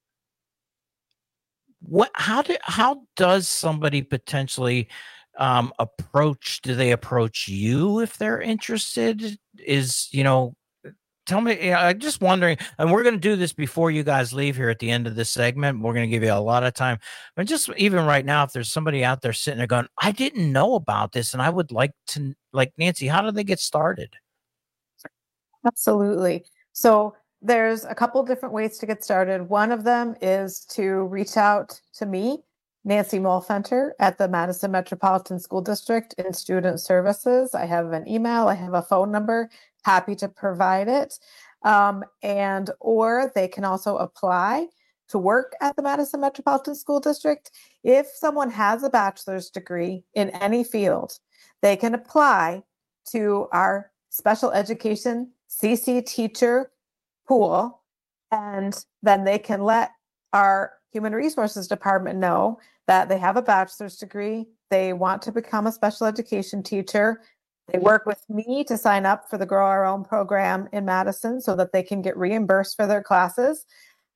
what, how do, how does somebody potentially um, approach, do they approach you if they're interested? Is, you know, tell me, you know, I'm just wondering, and we're going to do this before you guys leave here at the end of this segment. We're going to give you a lot of time. But just even right now, if there's somebody out there sitting there going, I didn't know about this, and I would like to, like Nancy, how do they get started? Absolutely. So there's a couple different ways to get started. One of them is to reach out to me, Nancy Molfenter, at the Madison Metropolitan School District in Student Services. I have an email, I have a phone number. Happy to provide it. Um, and or they can also apply to work at the Madison Metropolitan School District. If someone has a bachelor's degree in any field, they can apply to our special education C C teacher pool, and then they can let our Human Resources Department know that they have a bachelor's degree, they want to become a special education teacher. They work with me to sign up for the Grow Our Own program in Madison so that they can get reimbursed for their classes.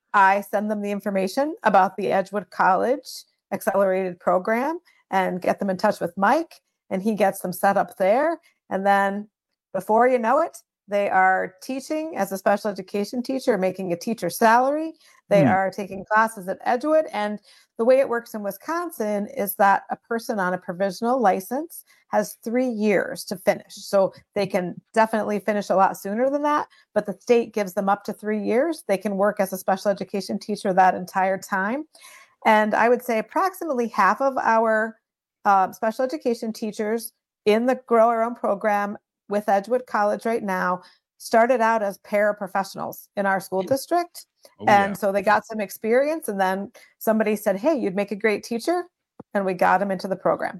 I send them the information about the Edgewood College Accelerated program and get them in touch with Mike, and he gets them set up there. And then before you know it, they are teaching as a special education teacher, making a teacher salary. They mm. are taking classes at Edgewood. And the way it works in Wisconsin is that a person on a provisional license has three years to finish. So they can definitely finish a lot sooner than that, but the state gives them up to three years. They can work as a special education teacher that entire time. And I would say approximately half of our uh, special education teachers in the Grow Our Own program with Edgewood College right now started out as paraprofessionals in our school district. Oh, and yeah. So they got some experience, and then somebody said, hey, you'd make a great teacher. And we got them into the program.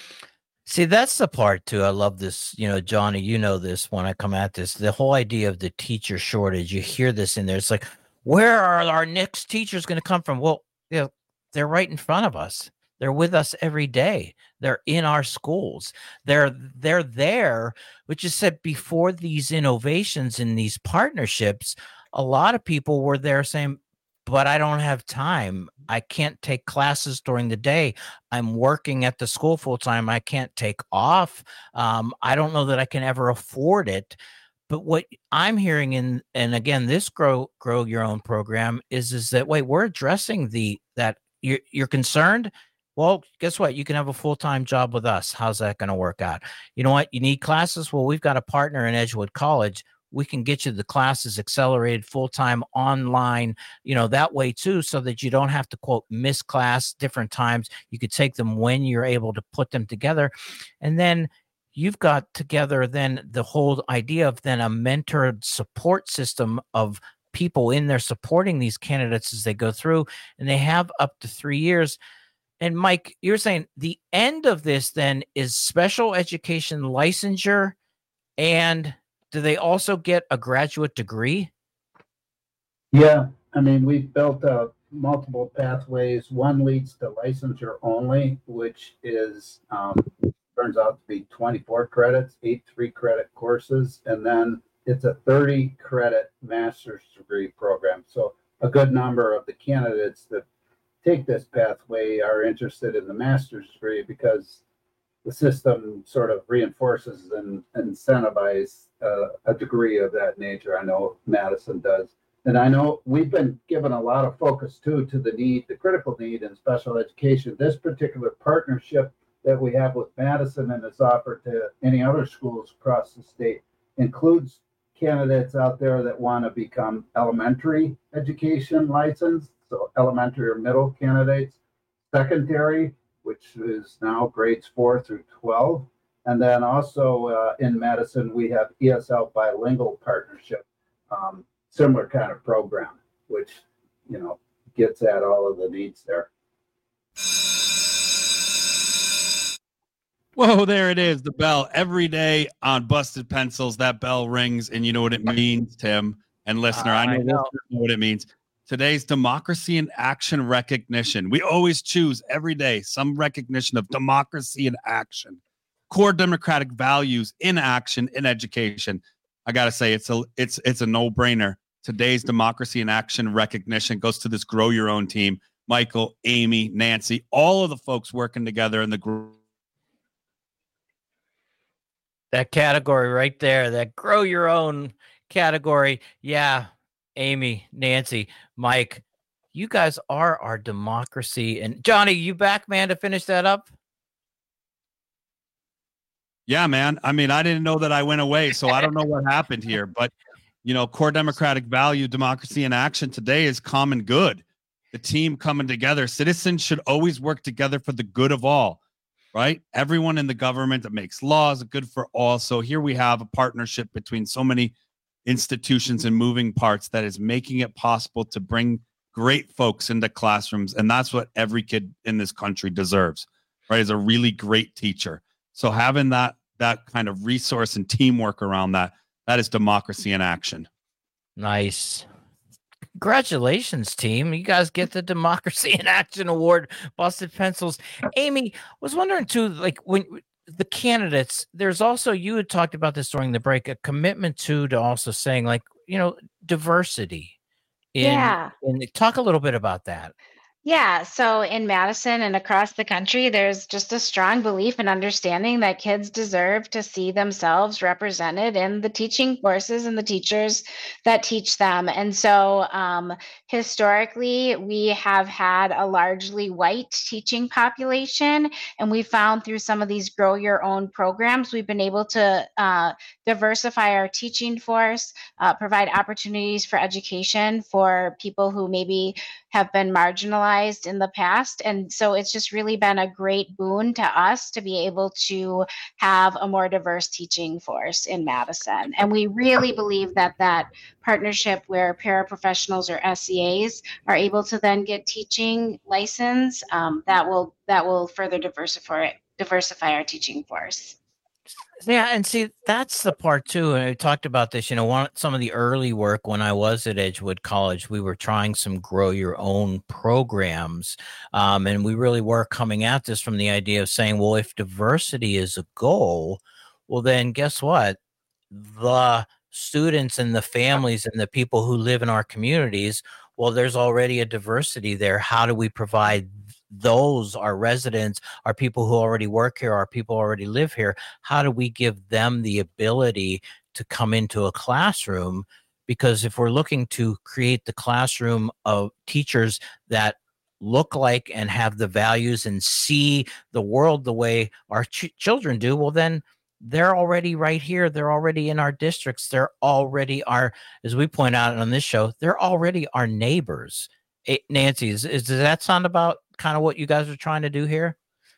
See, that's the part too. I love this. You know, Johnny, you know this when I come at this, the whole idea of the teacher shortage, you hear this in there. It's like, where are our next teachers going to come from? Well, you know, they're right in front of us. They're with us every day. They're in our schools. They're they're there, which is said before these innovations in these partnerships, a lot of people were there saying, but I don't have time. I can't take classes during the day. I'm working at the school full time. I can't take off. Um, I don't know that I can ever afford it. But what I'm hearing in, and again, this grow grow your own program is, is that, wait, we're addressing the, that you're, you're concerned. Well, guess what? You can have a full-time job with us. How's that going to work out? You know what? You need classes? Well, we've got a partner in Edgewood College. We can get you the classes accelerated full-time online, you know, that way too, so that you don't have to, quote, miss class different times. You could take them when you're able to put them together. And then you've got together then the whole idea of then a mentored support system of people in there supporting these candidates as they go through, and they have up to three years. And Mike, you're saying the end of this then is special education licensure, and do they also get a graduate degree? Yeah, I mean, we've built uh, multiple pathways. One leads to licensure only, which is um, turns out to be twenty-four credits, eight three-credit courses, and then it's a thirty-credit master's degree program. So a good number of the candidates that take this pathway are interested in the master's degree because the system sort of reinforces and incentivizes uh, a degree of that nature. I know Madison does. And I know we've been given a lot of focus too to the need, the critical need in special education. This particular partnership that we have with Madison and is offered to any other schools across the state includes candidates out there that want to become elementary education licensed. so elementary or middle candidates, secondary, which is now grades four through twelve. And then also uh, in Madison, we have E S L Bilingual Partnership, um, similar kind of program, which, you know, gets at all of the needs there. Whoa, there it is, the bell. Every day on Busted Pencils, that bell rings, and you know what it means, Tim and listener. Uh, I know, I know. Listeners know what it means. Today's Democracy in Action recognition. We always choose every day some recognition of democracy in action, core democratic values in action in education. I gotta say, it's a it's it's a no-brainer. Today's Democracy in Action recognition goes to this Grow Your Own team. Michael, Amy, Nancy, all of the folks working together in the group. That category right there, that Grow Your Own category. Yeah, Amy, Nancy, Mike, you guys are our democracy. And Johnny, you back, man, to finish that up? Yeah, man. I mean, I didn't know that I went away, so I don't know what happened here. But, you know, core democratic value, democracy in action today is common good. The team coming together. Citizens should always work together for the good of all. Right? Everyone in the government that makes laws are good for all. So here we have a partnership between so many institutions and moving parts that is making it possible to bring great folks into classrooms. And that's what every kid in this country deserves, right? Is a really great teacher. So having that, that kind of resource and teamwork around that, that is democracy in action. Nice. Congratulations, team. You guys get the Democracy in Action Award, Busted Pencils. Amy, was wondering too, like when the candidates, there's also, you had talked about this during the break, a commitment to, to also saying like, you know, diversity. In, yeah. And talk a little bit about that. Yeah, so in Madison and across the country, there's just a strong belief and understanding that kids deserve to see themselves represented in the teaching courses and the teachers that teach them. And so um, historically, we have had a largely white teaching population, and we found through some of these Grow Your Own programs, we've been able to uh, diversify our teaching force, uh, provide opportunities for education for people who maybe have been marginalized in the past. And so it's just really been a great boon to us to be able to have a more diverse teaching force in Madison. And we really believe that that partnership where paraprofessionals or S E As are able to then get teaching license, um, that will that will further diversify diversify our teaching force. Yeah, and see, that's the part too. And I talked about this, you know, one some of the early work when I was at Edgewood College, we were trying some Grow Your Own programs. Um, and we really were coming at this from the idea of saying, well, if diversity is a goal, well, then guess what? The students and the families and the people who live in our communities, well, there's already a diversity there. How do we provide those, our residents, our people who already work here, our people who already live here, how do we give them the ability to come into a classroom? Because if we're looking to create the classroom of teachers that look like and have the values and see the world the way our ch- children do, well, then they're already right here. They're already in our districts. They're already our, as we point out on this show, they're already our neighbors. Hey, Nancy, is, is, does that sound about kind of what you guys are trying to do here?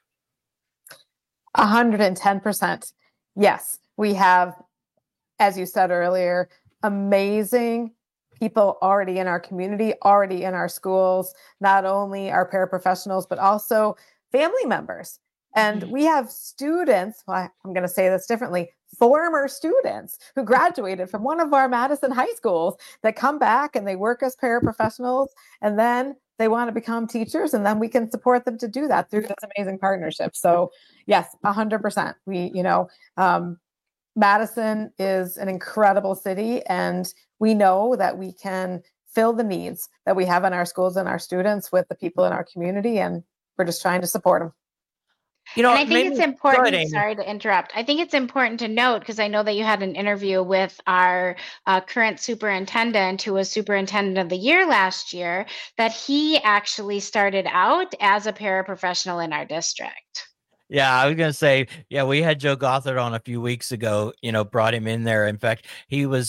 one hundred ten percent. Yes, we have, as you said earlier, amazing people already in our community, already in our schools, not only our paraprofessionals, but also family members. And we have students, well, I'm going to say this differently, former students who graduated from one of our Madison high schools that come back and they work as paraprofessionals, and then they want to become teachers, and then we can support them to do that through this amazing partnership. So yes, a hundred percent. We, you know, um, Madison is an incredible city, and we know that we can fill the needs that we have in our schools and our students with the people in our community, and we're just trying to support them. You know, and I think it's important, sorry to interrupt. I think it's important to note, because I know that you had an interview with our uh, current superintendent, who was superintendent of the year last year, that he actually started out as a paraprofessional in our district. Yeah, I was going to say, yeah, we had Joe Gothard on a few weeks ago, you know, brought him in there. In fact, he was uh,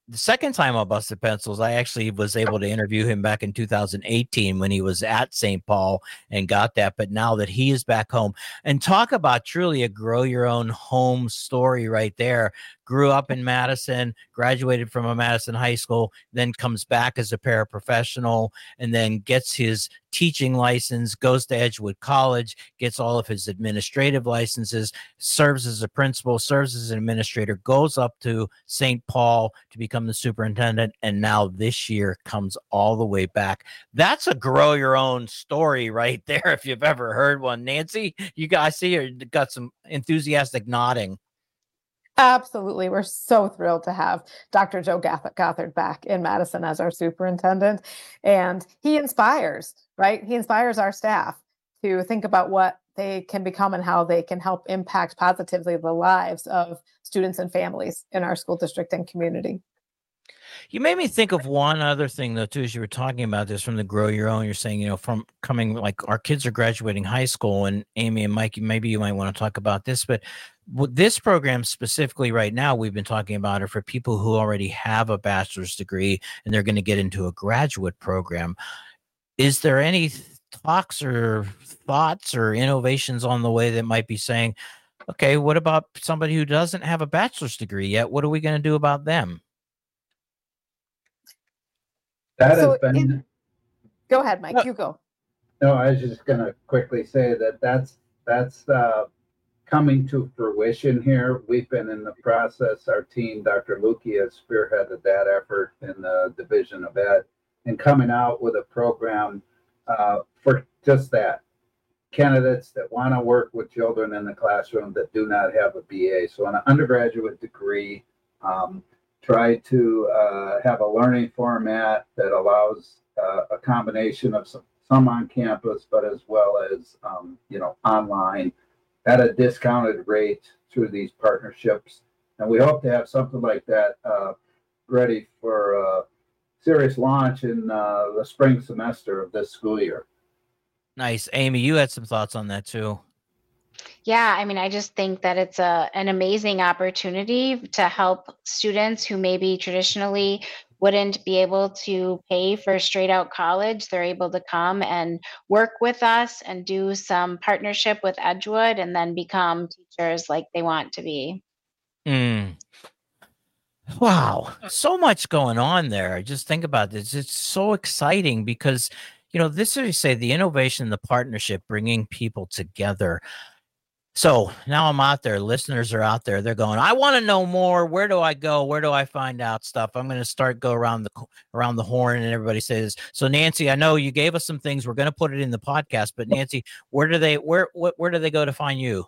the second time I busted pencils, I actually was able to interview him back in two thousand eighteen when he was at Saint Paul and got that. But now that he is back home, and talk about truly a grow your own home story right there. Grew up in Madison, graduated from a Madison high school, then comes back as a paraprofessional, and then gets his teaching license, goes to Edgewood College, gets all of his administrative licenses, serves as a principal, serves as an administrator, goes up to Saint Paul to become the superintendent, and now this year comes all the way back. That's a grow your own story right there, if you've ever heard one. Nancy, you guys see you got some enthusiastic nodding. Absolutely. We're so thrilled to have Doctor Joe Gothard back in Madison as our superintendent. And he inspires, right? He inspires our staff to think about what they can become and how they can help impact positively the lives of students and families in our school district and community. You made me think of one other thing, though, too, as you were talking about this from the Grow Your Own. You're saying, you know, from coming, like, our kids are graduating high school, and Amy and Mike, maybe you might want to talk about this, but this program specifically right now, we've been talking about it for people who already have a bachelor's degree and they're going to get into a graduate program. Is there any talks or thoughts or innovations on the way that might be saying, okay, what about somebody who doesn't have a bachelor's degree yet? What are we going to do about them? That So has been. in- Go ahead, Mike. You go. No, I was just going to quickly say that that's that's uh, coming to fruition here. We've been in the process. Our team, Doctor Lukey, has spearheaded that effort in the Division of Ed, and coming out with a program uh, for just that. Candidates that want to work with children in the classroom that do not have a B A. So an undergraduate degree, um, try to uh, have a learning format that allows uh, a combination of some, some on campus, but as well as, um, you know, online at a discounted rate through these partnerships. And we hope to have something like that uh, ready for uh, serious launch in uh, the spring semester of this school year. Nice. Amy, you had some thoughts on that too. Yeah, I mean, I just think that it's a an amazing opportunity to help students who maybe traditionally wouldn't be able to pay for straight out college. They're able to come and work with us and do some partnership with Edgewood and then become teachers like they want to be. Mm. Wow. So much going on there. Just think about this. It's so exciting because, you know, this is, you say, the innovation, the partnership, bringing people together. So now I'm out there. Listeners are out there. They're going, I want to know more. Where do I go? Where do I find out stuff? I'm going to start go around the around the horn, and everybody says. So Nancy, I know you gave us some things. We're going to put it in the podcast. But Nancy, where do they where where, where do they go to find you?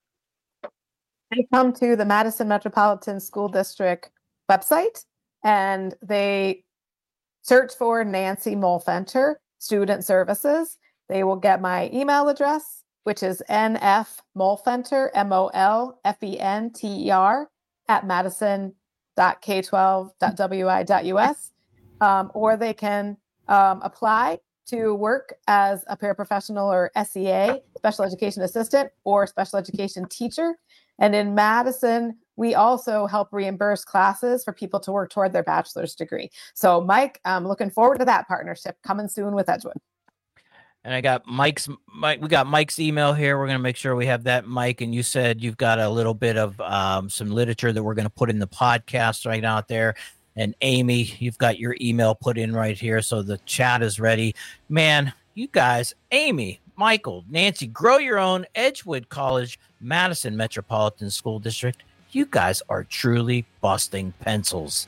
They come to the Madison Metropolitan School District website, and they search for Nancy Molfenter, Student Services. They will get my email address, which is nfmolfenter, M O L F E N T E R, at madison dot k twelve dot w i dot u s. Um, or they can um, apply to work as a paraprofessional or S E A, special education assistant, or special education teacher. And in Madison, we also help reimburse classes for people to work toward their bachelor's degree. So, Mike, I'm looking forward to that partnership coming soon with Edgewood. And I got Mike's Mike. We got Mike's email here. We're going to make sure we have that, Mike. And you said you've got a little bit of um, some literature that we're going to put in the podcast right out there. And Amy, you've got your email put in right here. So the chat is ready. Man, you guys, Amy, Michael, Nancy, Grow Your Own, Edgewood College, Madison Metropolitan School District. You guys are truly busting pencils.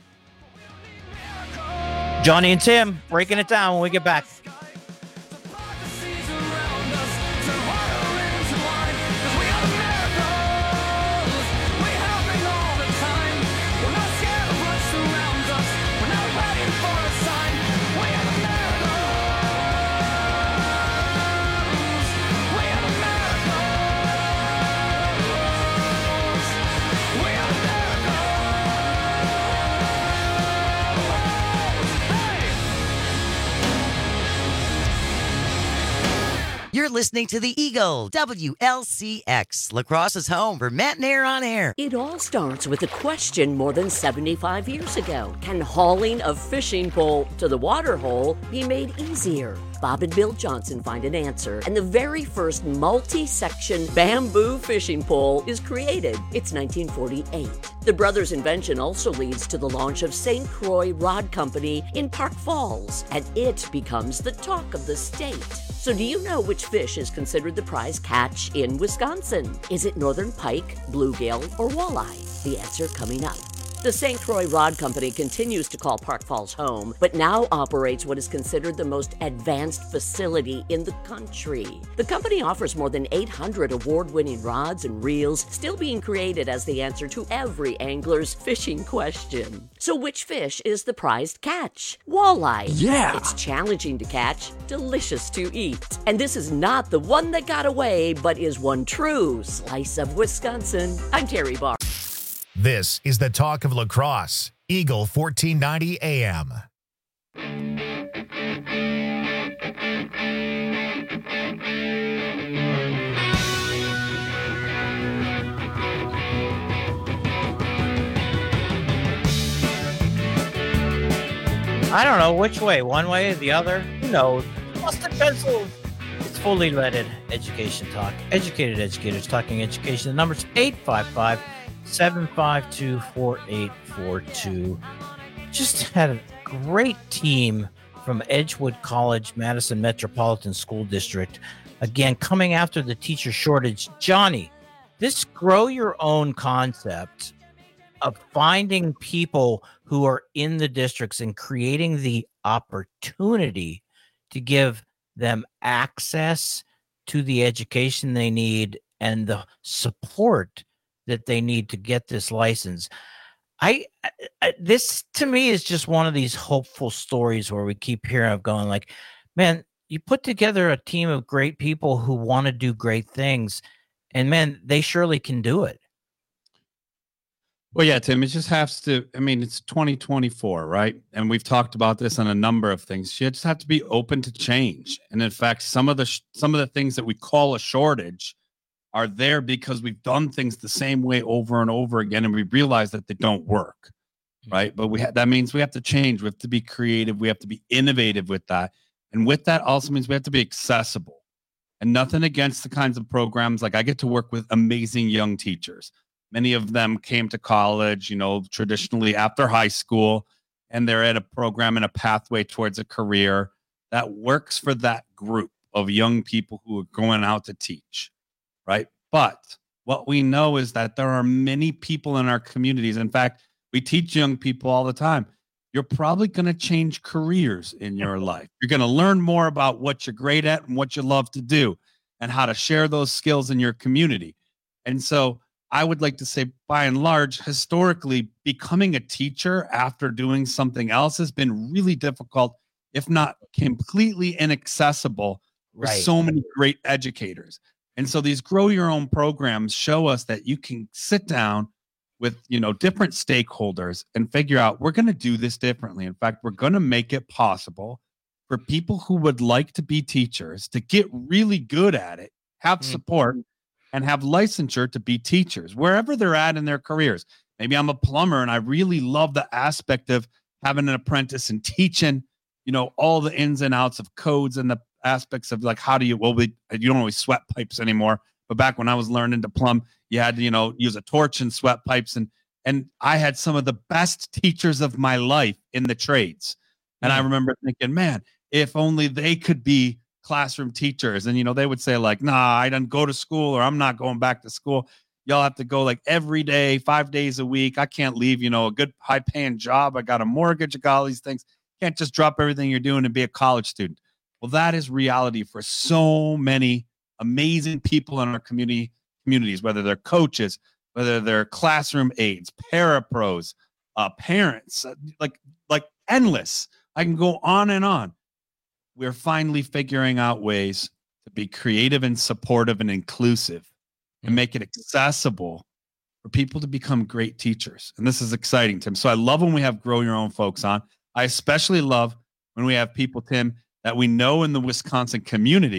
Johnny and Tim breaking it down when we get back. listening to the Eagle, W L C X, La Crosse's home for Matt and Air on Air. It all starts with a question more than seventy-five years ago. Can hauling a fishing pole to the water hole be made easier? Bob and Bill Johnson find an answer, and the very first multi-section bamboo fishing pole is created. It's nineteen forty-eight. The brothers' invention also leads to the launch of Saint Croix Rod Company in Park Falls, and it becomes the talk of the state. So do you know which fish is considered the prize catch in Wisconsin? Is it northern pike, bluegill, or walleye? The answer coming up. The Saint Croix Rod Company continues to call Park Falls home, but now operates what is considered the most advanced facility in the country. The company offers more than eight hundred award-winning rods and reels, still being created as the answer to every angler's fishing question. So which fish is the prized catch? Walleye. Yeah! It's challenging to catch, delicious to eat. And this is not the one that got away, but is one true slice of Wisconsin. I'm Terry Barr. This is the talk of La Crosse, Eagle fourteen ninety A M. I don't know which way, one way or the other. Who knows? Boston Pencil. It's fully leaded education talk. Educated educators talking education. The number's eight five five, seven five two, four eight four two. Just had a great team from Edgewood College, Madison Metropolitan School District. Again, coming after the teacher shortage. Johnny, this grow your own concept of finding people who are in the districts and creating the opportunity to give them access to the education they need and the support that they need to get this license. I, I this to me is just one of these hopeful stories where we keep hearing of going like, man, you put together a team of great people who want to do great things, and man, they surely can do it. Well, yeah, Tim, it just has to, I mean, it's twenty twenty-four, right? And we've talked about this on a number of things. You just have to be open to change. And in fact, some of the sh- some of the things that we call a shortage are there because we've done things the same way over and over again, and we realize that they don't work, right? But we ha- that means we have to change. We have to be creative. We have to be innovative with that. And with that also means we have to be accessible. And nothing against the kinds of programs. Like I get to work with amazing young teachers. Many of them came to college, you know, traditionally after high school, and they're at a program and a pathway towards a career that works for that group of young people who are going out to teach, right? But what we know is that there are many people in our communities. In fact, we teach young people all the time. You're probably going to change careers in your life. You're going to learn more about what you're great at and what you love to do and how to share those skills in your community. And so I would like to say, by and large, historically, becoming a teacher after doing something else has been really difficult, if not completely inaccessible for Right. so many great educators. And so these grow your own programs show us that you can sit down with, you know, different stakeholders and figure out, we're going to do this differently. In fact, we're going to make it possible for people who would like to be teachers to get really good at it, have Mm. support, and have licensure to be teachers wherever they're at in their careers. Maybe I'm a plumber and I really love the aspect of having an apprentice and teaching, you know, all the ins and outs of codes and the aspects of like, how do you, well, we, you don't always sweat pipes anymore. But back when I was learning to plumb, you had to, you know, use a torch and sweat pipes. And, and I had some of the best teachers of my life in the trades. And I remember thinking, man, if only they could be classroom teachers. And, you know, they would say like, nah, I didn't go to school, or I'm not going back to school. Y'all have to go like every day, five days a week. I can't leave, you know, a good high paying job. I got a mortgage, I got all these things. Can't just drop everything you're doing and be a college student. Well, that is reality for so many amazing people in our community communities, whether they're coaches, whether they're classroom aides, parapros, uh, parents, uh, like, like endless. I can go on and on. We're finally figuring out ways to be creative and supportive and inclusive and make it accessible for people to become great teachers. And this is exciting, Tim. So I love when we have Grow Your Own folks on. I especially love when we have people, Tim, that we know in the Wisconsin community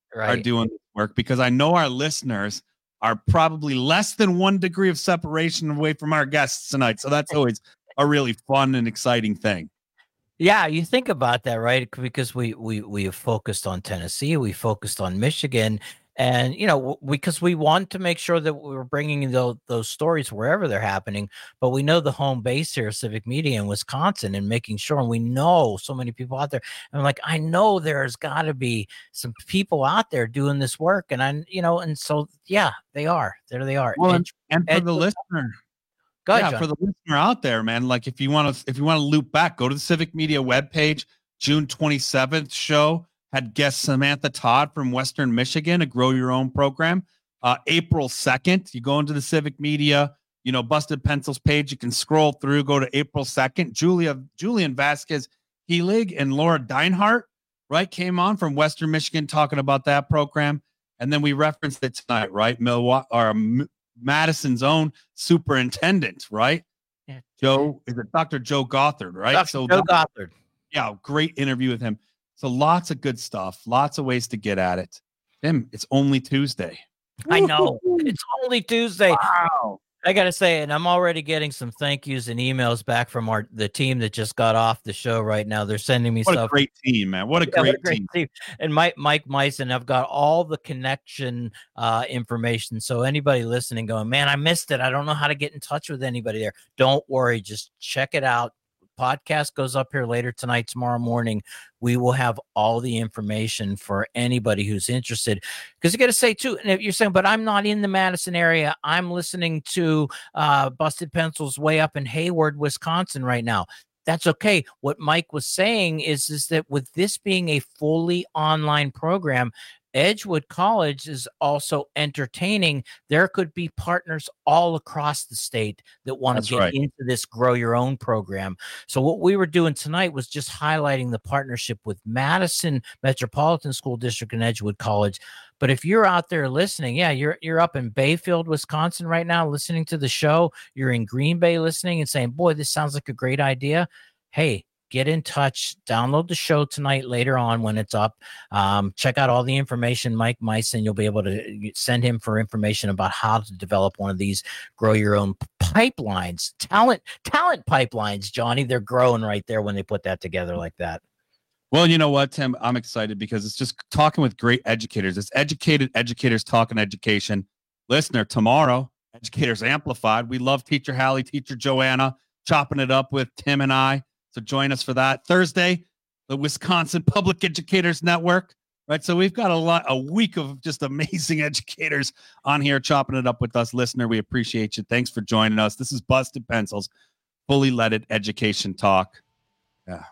are doing this work, because I know our listeners are probably less than one degree of separation away from our guests tonight. So that's always a really fun and exciting thing. Yeah, you think about that, right? Because we we we have focused on Tennessee, we focused on Michigan, and you know, because we want to make sure that we're bringing those those stories wherever they're happening. But we know the home base here, Civic Media in Wisconsin, and making sure. And we know so many people out there. And I'm like, I know there's got to be some people out there doing this work, and I, you know, and so yeah, they are. There they are. Well, and, and for and, the listener. Go ahead, yeah, John. for the listener out there, man, like if you want to if you want to loop back, go to the Civic Media webpage. June twenty-seventh show had guest Samantha Todd from Western Michigan, a Grow Your Own program. Uh, April second, you go into the Civic Media, you know, Busted Pencils page. You can scroll through, go to April second. Julia Julian Vasquez Helig and Laura Deinhardt, right, came on from Western Michigan talking about that program. And then we referenced it tonight, right? Milwaukee or M- Madison's own superintendent, right? Yeah. Joe, is it Doctor Joe Gothard, right? Doctor So Joe Gothard. Yeah, great interview with him. So lots of good stuff, lots of ways to get at it. Tim, it's only Tuesday. I know. It's only Tuesday. Wow. I got to say, and I'm already getting some thank yous and emails back from our the team that just got off the show right now. They're sending me what stuff. What a great team, man. What a, yeah, great, what a great team. team. And Mike, Mike Meisen, I've got all the connection uh, information. So anybody listening going, man, I missed it. I don't know how to get in touch with anybody there. Don't worry. Just check it out. Podcast goes up here later tonight, tomorrow morning. We will have all the information for anybody who's interested. Because you got to say too, and if you're saying, but I'm not in the Madison area, I'm listening to uh, Busted Pencils way up in Hayward, Wisconsin right now. That's okay. What Mike was saying is, is that with this being a fully online program, Edgewood College is also entertaining. There could be partners all across the state that want That's to get right. into this Grow Your Own program. So what we were doing tonight was just highlighting the partnership with Madison Metropolitan School District and Edgewood College. But if you're out there listening, yeah, you're you're up in Bayfield, Wisconsin right now listening to the show. You're in Green Bay listening and saying, boy, this sounds like a great idea. Hey, get in touch, download the show tonight later on when it's up. Um, check out all the information, Mike Meisen. You'll be able to send him for information about how to develop one of these Grow Your Own pipelines, talent, talent pipelines, Johnny. They're growing right there when they put that together like that. Well, you know what, Tim? I'm excited because it's just talking with great educators. It's educated educators talking education. Listener, tomorrow, Educators Amplified. We love Teacher Hallie, Teacher Joanna, chopping it up with Tim and I. So join us for that. Thursday, the Wisconsin Public Educators Network, right? So we've got a lot, a week of just amazing educators on here chopping it up with us. Listener, we appreciate you. Thanks for joining us. This is Busted Pencils, fully leaded education talk. Yeah.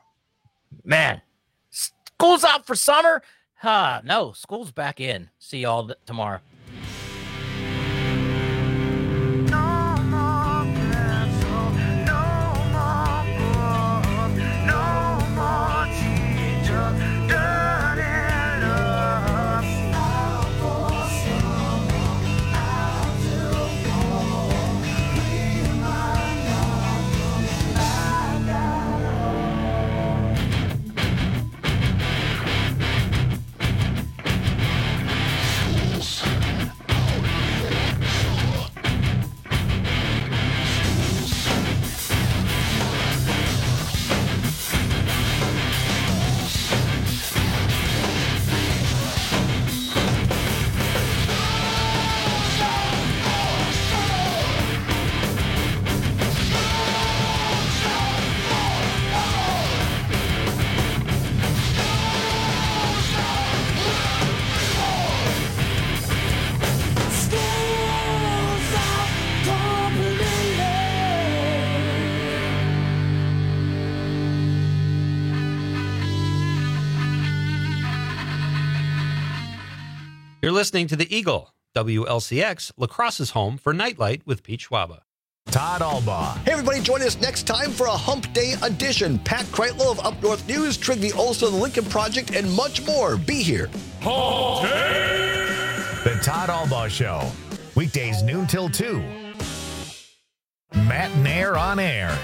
Man, school's out for summer? Huh, no, school's back in. See y'all tomorrow. You're listening to The Eagle, W L C X, La Crosse's home for Nightlight with Pete Schwaba. Todd Albaugh. Hey, everybody, join us next time for a Hump Day edition. Pat Kreitlow of Up North News, Trygve Olson of the Lincoln Project, and much more. Be here. Hump Day! The Todd Albaugh Show. Weekdays noon till two. Matt and Air on air.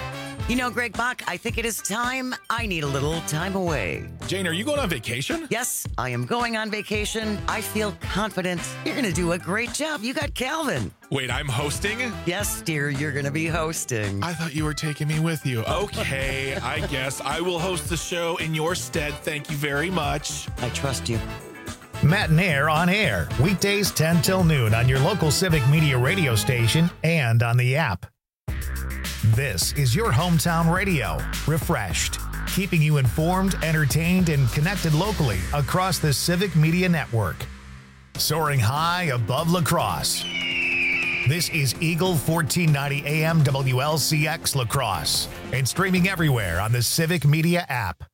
You know, Greg Bach, I think it is time. I need a little time away. Jane, are you going on vacation? Yes, I am going on vacation. I feel confident. You're going to do a great job. You got Calvin. Wait, I'm hosting? Yes, dear, you're going to be hosting. I thought you were taking me with you. Okay, I guess I will host the show in your stead. Thank you very much. I trust you. Matt and Air on air, weekdays ten till noon on your local Civic Media radio station and on the app. This is your hometown radio, refreshed, keeping you informed, entertained, and connected locally across the Civic Media Network. Soaring high above La Crosse. This is Eagle fourteen ninety A M W L C X La Crosse and streaming everywhere on the Civic Media app.